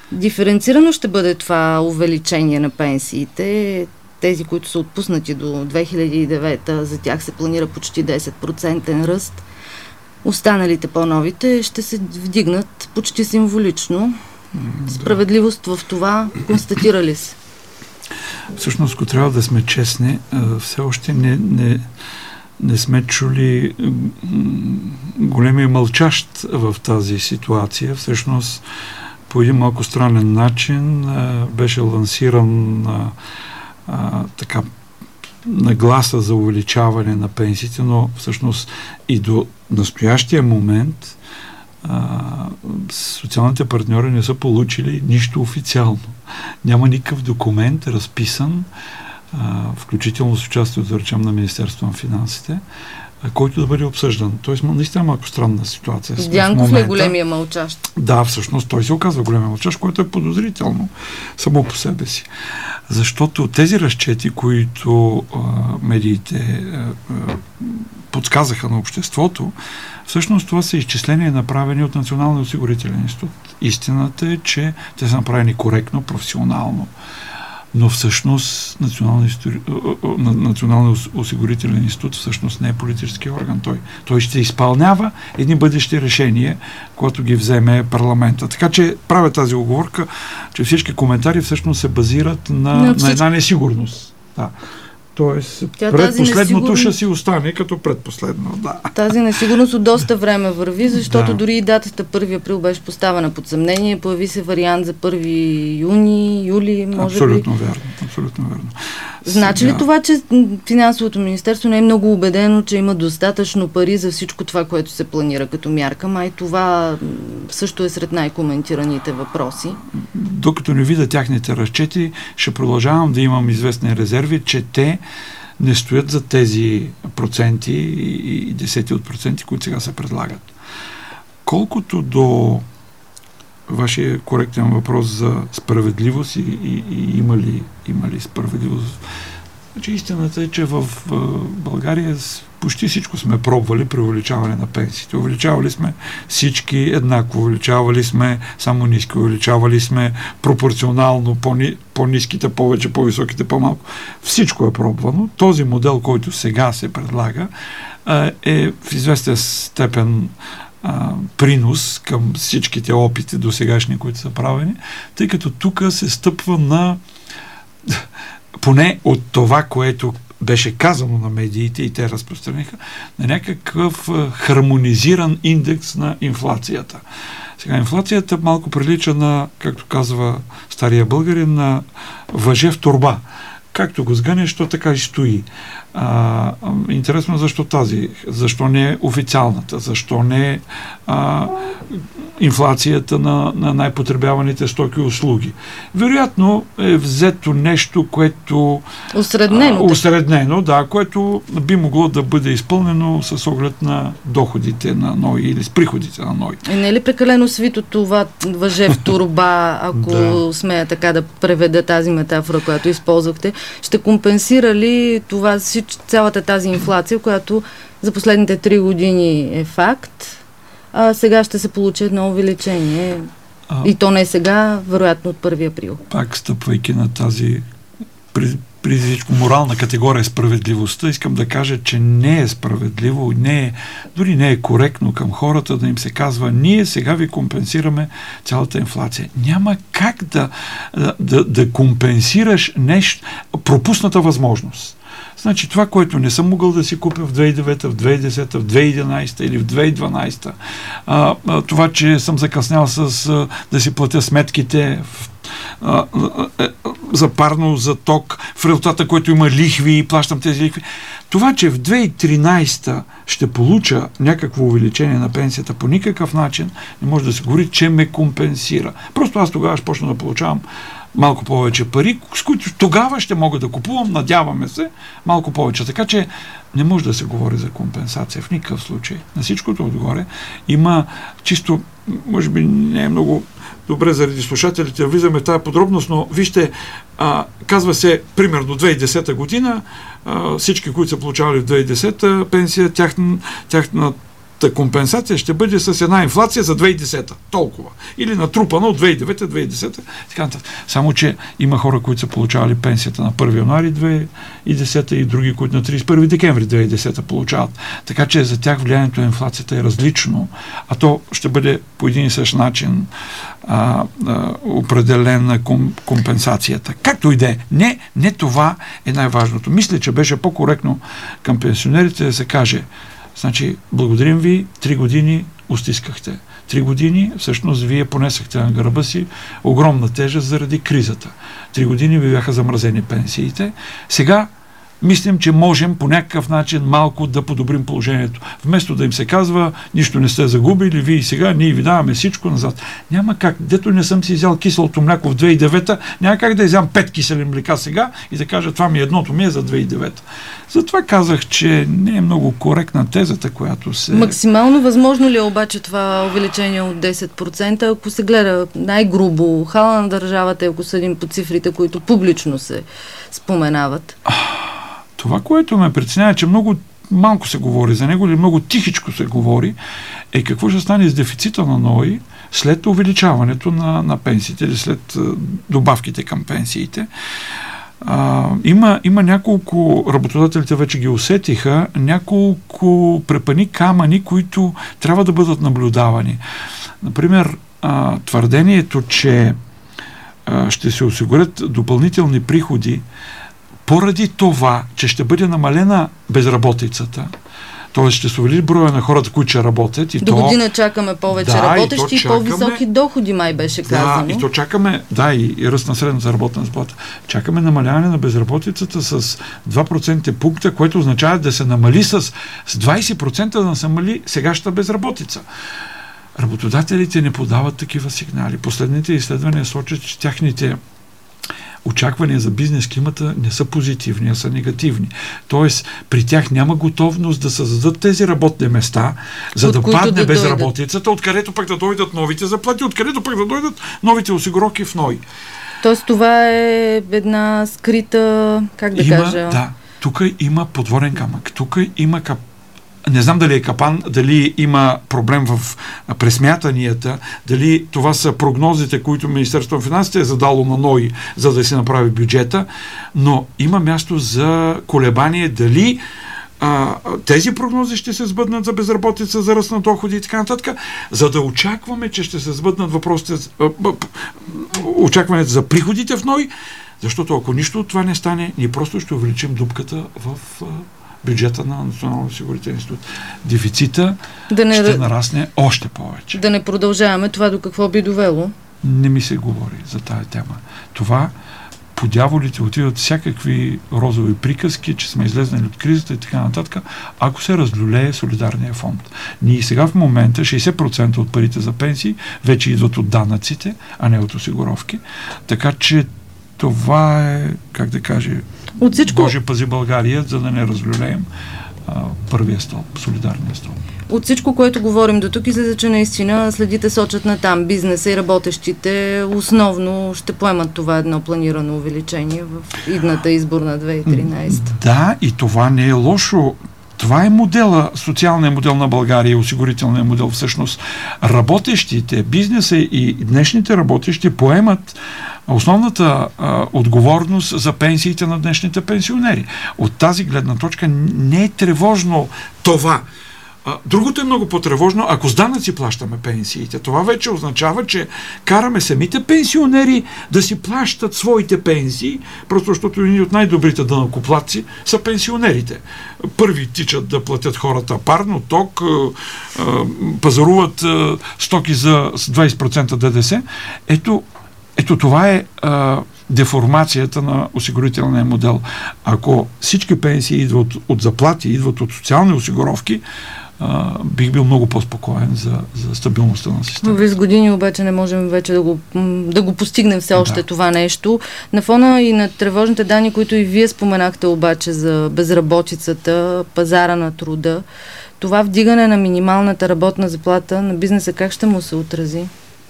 Диференцирано ще бъде това увеличение на пенсиите. Тези, които са отпуснати до 2009, за тях се планира почти 10% ръст. Останалите по-новите ще се вдигнат почти символично. Справедливост в това констатира ли се? Всъщност, ако трябва да сме честни, все още не сме чули големия мълчащ в тази ситуация. Всъщност, по един малко странен начин беше лансиран така нагласа за увеличаване на пенсиите, но всъщност и до настоящия момент социалните партньори не са получили нищо официално. Няма никакъв документ разписан, включително с участието, да речем, на Министерството на финансите, който да бъде обсъждан. Тоест, наистина малко странна ситуация. Дянков ли е големия мълчащ? Да, всъщност той се оказва големия мълчащ, което е подозрително само по себе си. Защото тези разчети, които медиите подсказаха на обществото, всъщност това са изчисления, направени от Националния осигурителен институт. Истината е, че те са направени коректно, професионално. Но всъщност Националния осигурителен институт всъщност не е политически орган. Той ще изпълнява едни бъдещи решения, когато ги вземе парламента. Така че правя тази оговорка, че всички коментари всъщност се базират на една несигурност. Да. Тоест, предпоследното ще си остане като предпоследно. Да. Тази несигурност от доста време върви, защото дори и датата 1 април беше поставена под съмнение. Появи се вариант за 1 юни, юли, може абсолютно би. Верно, абсолютно верно. Значи ли това, че финансовото министерство не е много убедено, че има достатъчно пари за всичко това, което се планира като мярка? Май това също е сред най-коментираните въпроси. Докато не видя тяхните разчети, ще продължавам да имам известни резерви, че те не стоят за тези проценти и десети от проценти, които сега се предлагат. Колкото до вашия коректен въпрос за справедливост и има ли справедливост? Значи истината е, че в България почти всичко сме пробвали при увеличаване на пенсиите. Увеличавали сме всички еднакво, увеличавали сме само ниски, увеличавали сме пропорционално по-ниските повече, по-високите по-малко. Всичко е пробвано. Този модел, който сега се предлага, е в известен степен принос към всичките опити до сегашни, които са правени, тъй като тук се стъпва на поне от това, което беше казано на медиите и те разпространиха, на някакъв хармонизиран индекс на инфлацията. Сега инфлацията малко прилича на, както казва стария българин, на въже в торба. Както го сгънеш, то така и стои. Интересно защо защо не е официалната, защо не е инфлацията на най-потребяваните стоки и услуги. Вероятно е взето нещо, което осреднено, да, което би могло да бъде изпълнено с оглед на доходите на НОИ или с приходите на НОИ. Не е ли прекалено свито това въже в торба, ако смея така да преведа тази метафора, която използвахте? Ще компенсира ли това цялата тази инфлация, която за последните 3 години е факт, а сега ще се получи едно увеличение. И то не е сега, вероятно от 1 април. Пак стъпвайки на тази при всичко морална категория справедливостта, искам да кажа, че не е справедливо, дори не е коректно към хората да им се казва: ние сега ви компенсираме цялата инфлация. Няма как да компенсираш нещо, пропусната възможност. Значи това, което не съм могъл да си купя в 2009, в 2010, в 2011 или в 2012, това, че съм закъснял да си платя сметките за парно, за ток, в резултата, който има лихви и плащам тези лихви. Това, че в 2013 ще получа някакво увеличение на пенсията по никакъв начин, не може да се говори, че ме компенсира. Просто аз тогава ще почна да получавам малко повече пари, с които тогава ще мога да купувам, надяваме се, малко повече. Така че не може да се говори за компенсация в никакъв случай. На всичкото отгоре има чисто, може би не е много добре заради слушателите да влизаме в тази подробност, но вижте, казва се, примерно 2010 година, всички, които са получавали в 2010 пенсия, Та компенсация ще бъде с една инфлация за 2010. Толкова. Или натрупана от 2009-2010. Така нататък. Само, че има хора, които са получавали пенсията на 1 януари 2010 и други, които на 31 декември 2010 получават. Така че за тях влиянието на инфлацията е различно, а то ще бъде по един и същ начин определена компенсацията. Както и да е. Не това е най-важното. Мисля, че беше по-коректно към пенсионерите да се каже: значи, благодарим ви, 3 години устискахте. 3 години, всъщност, вие понесахте на гърба си огромна тежест заради кризата. 3 години ви бяха замразени пенсиите. Сега мислим, че можем по някакъв начин малко да подобрим положението. Вместо да им се казва: нищо не сте загубили, вие и сега, ние ви даваме всичко назад. Няма как. Дето не съм си изял киселото мляко в 2009, няма как да изям 5 кисели млека сега и да кажа: това едното ми е за 2009. Затова казах, че не е много коректна тезата, която се... Максимално възможно ли е обаче това увеличение от 10%, ако се гледа най-грубо хала на държавата, ако съдим по цифрите, които публично се споменават? Това, което ме притеснява, че много малко се говори за него или много тихичко се говори, е какво ще стане с дефицита на НОИ след увеличаването на пенсиите или след добавките към пенсиите. Има няколко, работодателите вече ги усетиха, няколко препъни камъни, които трябва да бъдат наблюдавани. Например, твърдението, че ще се осигурят допълнителни приходи поради това, че ще бъде намалена безработицата, т.е. ще се увеличи броя на хората, които ще работят. До година чакаме повече работещи и по-високи доходи, май беше казано. Да, и то чакаме, и ръст на средната работна заплата. Чакаме намаляване на безработицата с 2% пункта, което означава да се намали с 20%, да се намали сегашната безработица. Работодателите не подават такива сигнали. Последните изследвания сочат, че тяхните очаквания за бизнес климата не са позитивни, а са негативни. Тоест, при тях няма готовност да създадат тези работни места, за да падне безработицата, откъдето пък да дойдат новите заплати, откъдето пък да дойдат новите осигуровки в НОИ. Тоест, това е една скрита, как да кажа... Да, тук има подворен камък, тук има не знам дали е капан, дали има проблем в пресмятанията, дали това са прогнозите, които Министерството на финансите е задало на НОИ, за да се направи бюджета, но има място за колебание дали тези прогнози ще се сбъднат за безработица, за ръст на доходи и така нататък, за да очакваме, че ще се сбъднат въпросите, очакването за приходите в НОИ, защото ако нищо от това не стане, ние просто ще увеличим дупката в бюджета на Националния осигурителен институт. Дефицита ще нарасне още повече. Да не продължаваме това до какво би довело? Не ми се говори за тая тема. Това по дяволите отиват всякакви розови приказки, че сме излезнали от кризата и така нататък, ако се разлюлее солидарния фонд. Ние сега в момента 60% от парите за пенсии вече идват от данъците, а не от осигуровки. Така че това е, как да кажа, Боже пази България, за да не разлюлеем първия стълб, солидарния стълб. От всичко, което говорим до тук, излиза, че наистина следите сочат на там. Бизнеса и работещите основно ще поемат това едно планирано увеличение в идната изборна 2013. Да, и това не е лошо. Това е модела, социалният модел на България, осигурителният модел всъщност. Работещите, бизнеса и днешните работещи поемат основната отговорност за пенсиите на днешните пенсионери. От тази гледна точка не е тревожно това. Другото е много по-тревожно, ако с данъци плащаме пенсиите. Това вече означава, че караме самите пенсионери да си плащат своите пенсии, просто защото едни от най-добрите данъкоплатци са пенсионерите. Първи тичат да платят хората парно, ток, пазаруват стоки за 20% ДДС. Ето това е деформацията на осигурителния модел. Ако всички пенсии идват от заплати, идват от социални осигуровки, бих бил много по-спокоен за стабилността на системата. С години обаче не можем вече да го постигнем все още това нещо. На фона и на тревожните данни, които и вие споменахте обаче за безработицата, пазара на труда, това вдигане на минималната работна заплата на бизнеса как ще му се отрази?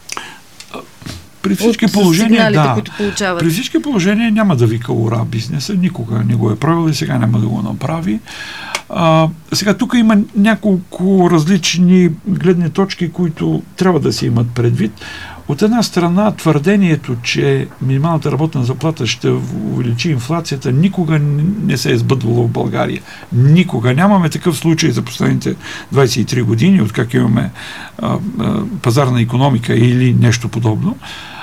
При всички положения, При всички положения няма да вика ура бизнеса, никога не го е правил и сега няма да го направи. Сега тук има няколко различни гледни точки, които трябва да се имат предвид. От една страна, твърдението, че минималната работна заплата ще увеличи инфлацията, никога не се е сбъдвало в България. Никога. Нямаме такъв случай за последните 23 години, откак имаме пазарна икономика или нещо подобно,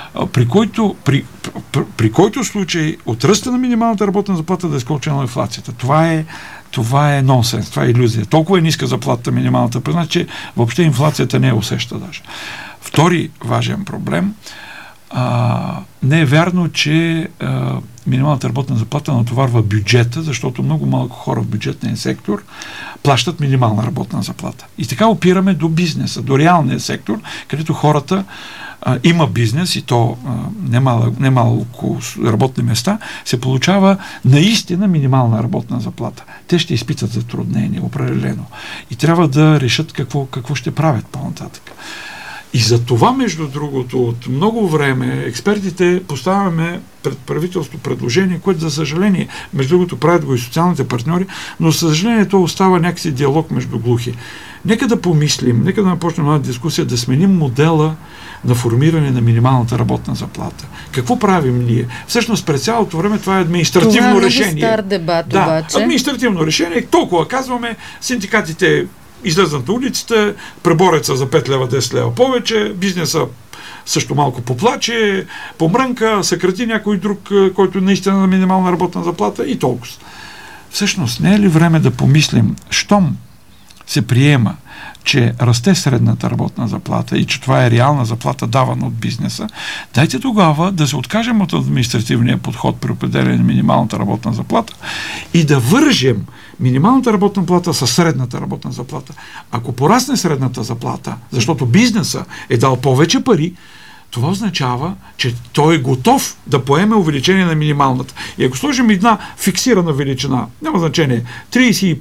при който случай от ръста на минималната работна заплата да е скочена инфлацията. Това е нонсенс, това е илюзия. Толкова е ниска заплата минималната, признат, че въобще инфлацията не е усеща даже. Втори важен проблем. Не е вярно, че минималната работна заплата натоварва бюджета, защото много малко хора в бюджетния сектор плащат минимална работна заплата. И така опираме до бизнеса, до реалния сектор, където хората има бизнес и то немалко работни места, се получава наистина минимална работна заплата. Те ще изпитат затруднение, определено. И трябва да решат какво ще правят по-нататък. И за това, между другото, от много време експертите поставяме пред правителство предложение, което за съжаление, между другото правят го и социалните партньори, но за съжаление то остава някакси диалог между глухи. Нека да помислим, нека да напочнем една дискусия, да сменим модела на формиране на минималната работна заплата. Какво правим ние? Всъщност през цялото време това е административно решение. Това е стар дебат, обаче. Административно решение. Толкова казваме, синдикатите излезнат на улицата, преборят се за 5 лева, 10 лева повече, бизнеса също малко поплаче, помрънка, съкрати някой друг, който наистина на минимална работна заплата и толкова. Всъщност, не е ли време да помислим, щом се приема, че расте средната работна заплата и че това е реална заплата, давана от бизнеса, дайте тогава да се откажем от административния подход при определение на минималната работна заплата и да вържем минималната работна плата със средната работна заплата. Ако порасне средната заплата, защото бизнеса е дал повече пари, това означава, че той е готов да поеме увеличение на минималната. И ако сложим една фиксирана величина, няма значение, 35,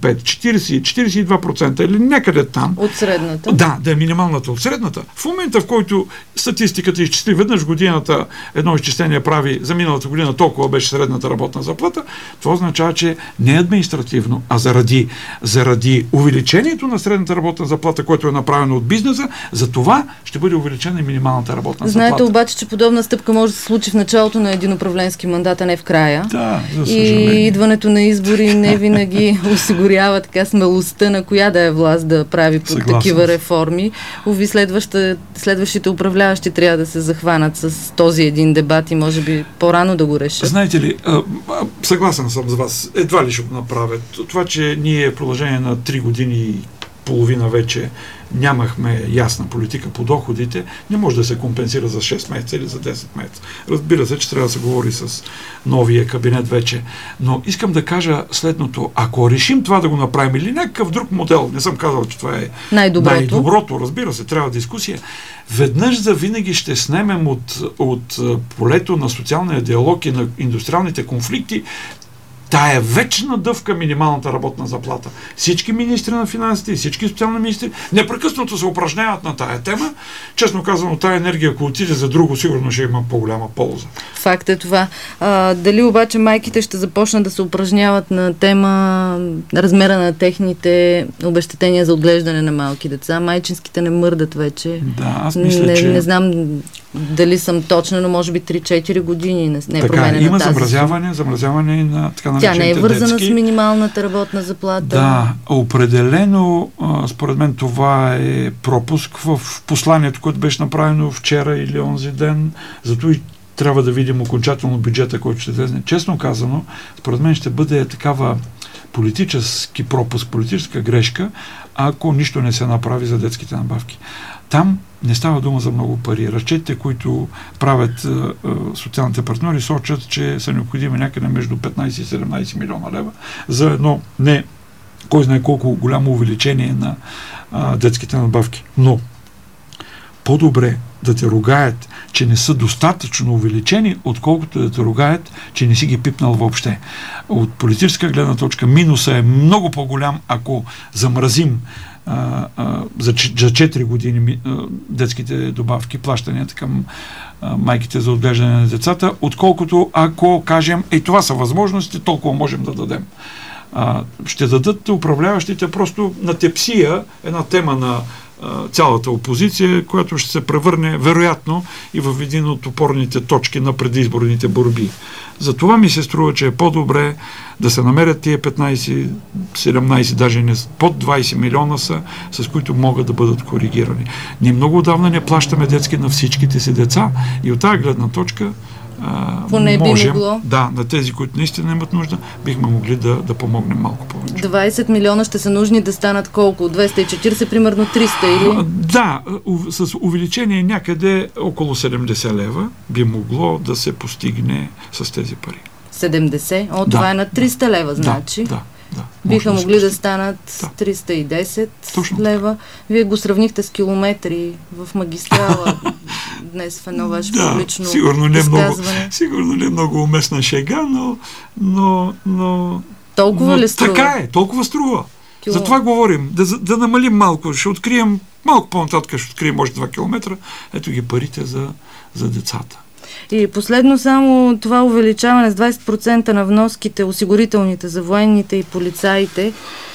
40, 42% или някъде там. От средната? Да е минималната от средната. В момента, в който статистиката изчисли веднъж годината, едно изчисление прави за миналата година толкова беше средната работна заплата, това означава, че не административно, а заради увеличението на средната работна заплата, което е направено от бизнеса, за това ще бъде увеличена и минималната работна заплата. Знаете обаче, че подобна стъпка може да се случи в началото на един управленски мандат, а не в края. Да, за съжаление. И идването на избори не винаги осигурява така смелостта на коя да е власт да прави такива реформи. Уви, следващите управляващи трябва да се захванат с този един дебат и може би по-рано да го решат. Знаете ли, съгласен съм с вас. Едва ли ще го направят. Това, че ние в продължение на 3 години и половина вече нямахме ясна политика по доходите, не може да се компенсира за 6 месеца или за 10 месеца. Разбира се, че трябва да се говори с новия кабинет вече. Но искам да кажа следното. Ако решим това да го направим или някакъв друг модел, не съм казал, че това е най-доброто, разбира се, трябва дискусия, веднъж за винаги ще снемем от полето на социалния диалог и на индустриалните конфликти тая вечна дъвка минималната работна заплата. Всички министри на финансите и всички социални министри непрекъснато се упражняват на тая тема. Честно казано, тая енергия, ако отиде за друго, сигурно ще има по-голяма полза. Факт е това. Дали обаче майките ще започнат да се упражняват на тема размера на техните обезщетения за отглеждане на малки деца? Майчинските не мърдат вече. Да, аз мисля, че... Не знам дали съм точна, но може би 3-4 години не е променена има тази. замразяване на така наречените Тя не е вързана детски. с минималната работна заплата. Да, определено, според мен това е пропуск в посланието, което беше направено вчера или онзи ден. Зато и трябва да видим окончателно бюджета, който ще влезне. Честно казано, според мен ще бъде такава политически пропуск, политическа грешка, ако нищо не се направи за детските надбавки. Там не става дума за много пари. Разчетите, които правят социалните партньори, сочат, че са необходими някъде между 15 и 17 милиона лева за едно не кой знае колко голямо увеличение на детските надбавки. Но по-добре да те ругаят, че не са достатъчно увеличени, отколкото да те ругаят, че не си ги пипнал въобще. От политическа гледна точка минуса е много по-голям, ако замразим за 4 години детските добавки, плащанията към майките за отглеждане на децата, отколкото ако кажем, това са възможности, толкова можем да дадем. ще дадат управляващите просто на тепсия една тема на цялата опозиция, която ще се превърне вероятно и в един от опорните точки на предизборните борби. Затова ми се струва, че е по-добре да се намерят тия 15, 17, даже не под 20 милиона са, с които могат да бъдат коригирани. Ние много отдавна не плащаме детски на всичките си деца и от тази гледна точка поне можем, би могло. Да, на тези, които наистина имат нужда, бихме могли да помогнем малко повече. 20 милиона ще са нужни да станат колко? 240, примерно 300 или? Да, с увеличение някъде около 70 лева би могло да се постигне с тези пари. 70? Това е на 300 лева, значи. Да. Биха могли да станат 310 лева. Вие го сравнихте с километри в магистрала днес в едно ваше публично изказване. Сигурно не много уместна шега, но толкова ли струва? Така е, толкова струва. За това говорим. Да намалим малко. Ще открием малко по-нататък, ще открием още 2 километра. Ето ги парите за децата. И последно само това увеличаване с 20% на вноските, осигурителните за военните и полицаите.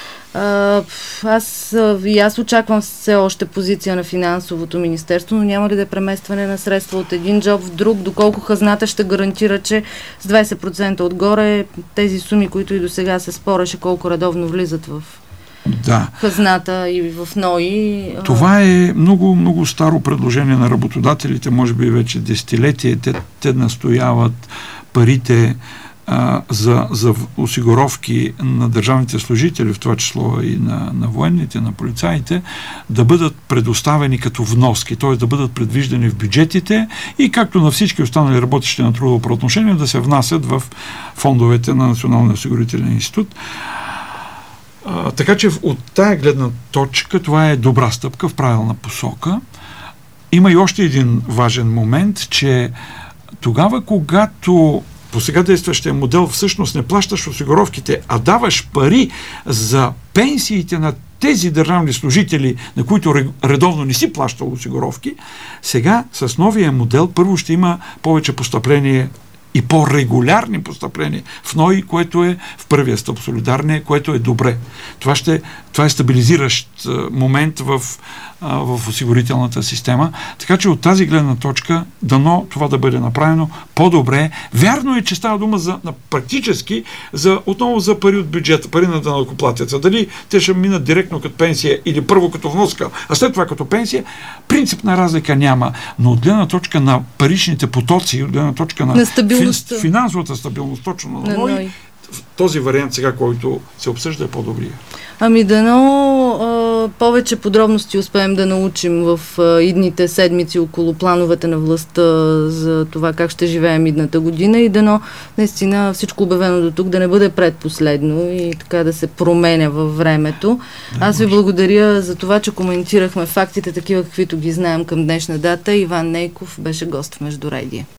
Аз очаквам все още позиция на финансовото министерство, но няма ли да е преместване на средства от един джоб в друг, доколко хазната ще гарантира, че с 20% отгоре тези суми, които и до сега се спореше, колко редовно влизат в хазната и в НОИ. Това е много, много старо предложение на работодателите, може би вече десетилетие. Те настояват парите за осигуровки на държавните служители, в това число и на военните, на полицаите, да бъдат предоставени като вноски, т.е. да бъдат предвиждани в бюджетите и както на всички останали работещи на трудово правоотношение да се внасят в фондовете на Националния осигурителен институт. Така че от тая гледна точка това е добра стъпка в правилна посока. Има и още един важен момент, че тогава, когато по сега действащия модел всъщност не плащаш осигуровките, а даваш пари за пенсиите на тези държавни служители, на които редовно не си плащал осигуровки, сега с новия модел първо ще има повече постъпление и по-регулярни постъпления в НОИ, което е в първия стъп солидарния, което е добре. Това е стабилизиращ момент в осигурителната система. Така че от тази гледна точка дано това да бъде направено по-добре. Вярно е, че става дума практически отново за пари от бюджета, пари на данъкоплатеца. Дали те ще минат директно като пенсия или първо като вноска, а след това като пенсия, принципна разлика няма. Но от гледна точка на паричните потоци, от гледна точка на финансовата стабилност, точно на НОИ, този вариант сега, който се обсъжда, е по-добрия. Дано повече подробности успеем да научим в идните седмици около плановете на властта за това как ще живеем идната година и дано наистина всичко обявено до тук да не бъде предпоследно и така да се променя във времето. Аз ви благодаря за това, че коментирахме фактите такива, каквито ги знаем към днешна дата. Иван Нейков беше гост в Междуредие.